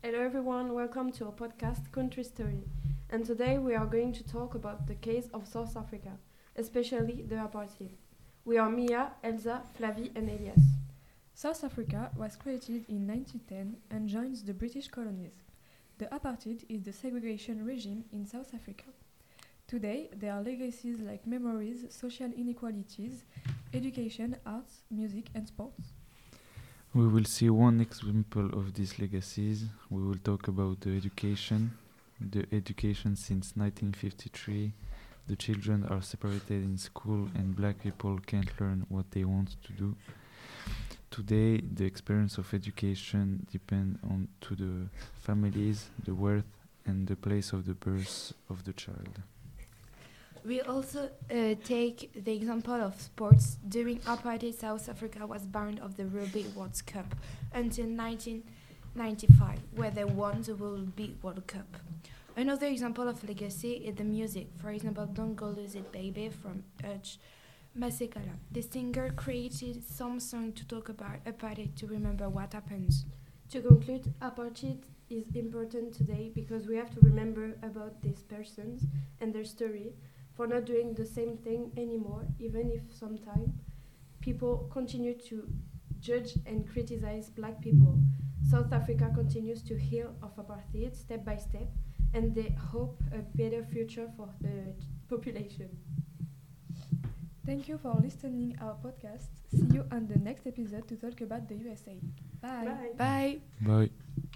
Hello everyone, welcome to our podcast Country Story. And today we are going to talk about the case of South Africa, especially the apartheid. We are Mia, Elsa, Flavie and Elias. South Africa was created in 1910 and joins the British colonies. The apartheid is the segregation regime in South Africa. Today, there are legacies like memories, social inequalities, education, arts, music and sports. We will see one example of these legacies. We will talk about the education since 1953. The children are separated in school and black people can't learn what they want to do. Today, the experience of education depends on to the families, the worth and the place of the birth of the child. We also take the example of sports. During apartheid, South Africa was banned of the Rugby World Cup until 1995, where they won the Rugby World Cup. Another example of legacy is the music. For example, Don't Go Lose It Baby from Hutch Masekela. The singer created some song to talk about apartheid to remember what happens. To conclude, apartheid is important today because we have to remember about these persons and their story for not doing the same thing anymore, even if sometimes people continue to judge and criticize black people. South Africa continues to heal of apartheid step by step, and they hope a better future for the population. Thank you for listening our podcast. See you on the next episode to talk about the USA. Bye. Bye. Bye. Bye.